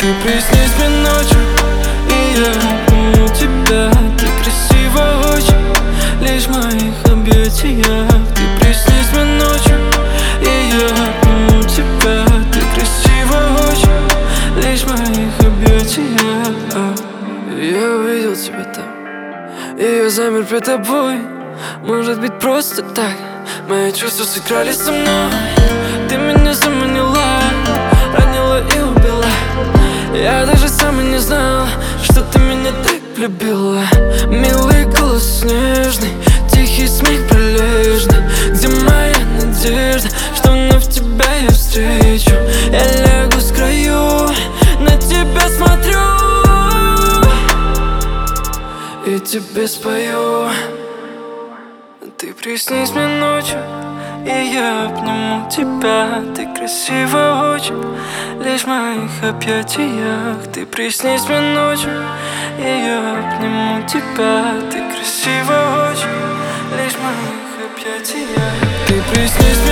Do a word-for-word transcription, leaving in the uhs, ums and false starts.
Ты приснись мне ночью, и я обниму тебя. Ты красива очень, лишь в моих объятиях. Ты приснись мне ночью, и я обниму тебя. Ты красива очень, лишь в моих объятиях. Я увидел тебя там, и я замер перед тобой. Может быть просто так мои чувства сыграли со мной. Ты меня заманила, ранила и убила. Я даже сам и не знал, что ты меня так любила. Милый голос нежный, тихий смех прилежный. Где моя надежда, что вновь тебя я встречу? Я лягу с краю, на тебя смотрю и тебе спою. Ты приснись мне ночью, и я обниму тебя. Ты красива очень, лишь в моих объятиях. Ты приснись мне ночью, и я обниму тебя. Ты красива очень, лишь в моих объятиях. Ты приснись мне